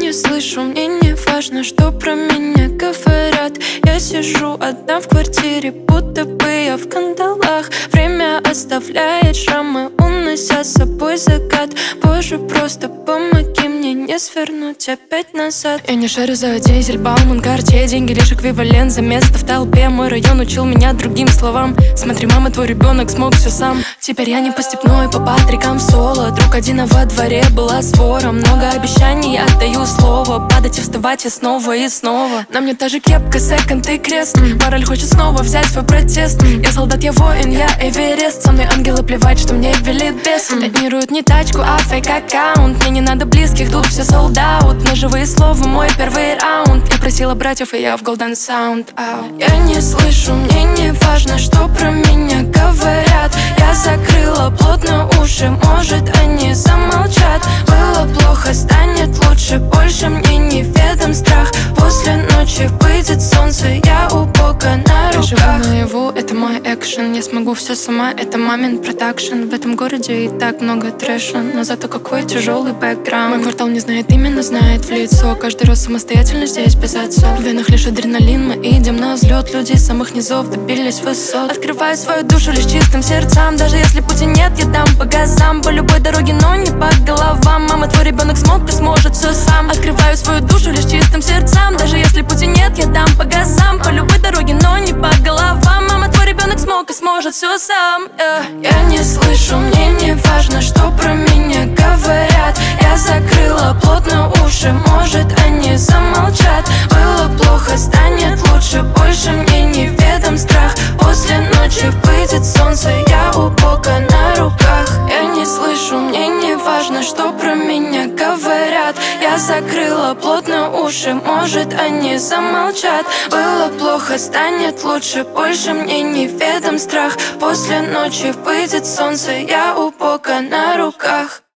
не слышу, мне не важно, что про меня говорят. Я сижу одна в квартире, будто бы я в кандалах. Время оставляет шрамы, унося с собой закат. Боже, просто помоги мне не свернуть опять назад. Я не шарю за дизель, Бауман, Картье. Деньги лишь эквивалент за место в толпе. Мой район учил меня другим словам. Смотри, мама, твой ребенок смог все сам. Теперь я не по Степной, по Патрикам соло. Друг один, а во дворе была свора. Много обещаний, я отдаю слово. Падать и вставать я снова и снова. На мне та же кепка, секонд и крест. Мораль хочет снова взять свой протест. Я солдат, я воин, я Эверест. Со мной ангелы, плевать, что мне велит бес. Тонируют не тачку, а фейк-аккаунт. Мне не надо близких, тут все sold out. На живые слова мой первый раунд. Я просила братьев, и я в Golden Sound. Я не слышу, мне не важно, что про меня говорят. Я закрыла плотно уши, может они замолчат. Было плохо, станет лучше, больше мне неведом страх. После ночи выйдет солнце, я у Бога на руках. Я живу наяву, это мой экшен. Я смогу все сама, это мамин продакшн. В этом городе и так много трэша, но зато какой тяжелый бэкграунд. Мой квартал не знает именно, знает в лицо. Каждый раз самостоятельно здесь без отцов. В венах лишь адреналин, мы идем на взлет. Люди из самых низов добились высот. Открываю свою душу лишь чистым сердцам. Даже если пути нет, я дам по газам. По любой дороге, но не по головам. Мама, твой ребенок смог и сможет все сам. Открываю свою душу лишь чистым сердцам. Даже если пути нет, я дам по газам. По любой дороге, но не по головам. Мама, твой ребенок смог и сможет все сам. Я не слышу, мне не важно, что про меня говорят. Я закрыла плотно уши, может они замолчат. Было плохо, станет лучше, больше мне неведом страх. После ночи выйдет солнце, я у Бога на руках. Я не слышу, мне не важно, что про меня говорят. Я закрыла плотно уши, может они замолчат. Было плохо, станет лучше, больше мне неведом страх. После ночи выйдет солнце, я у Бога на руках.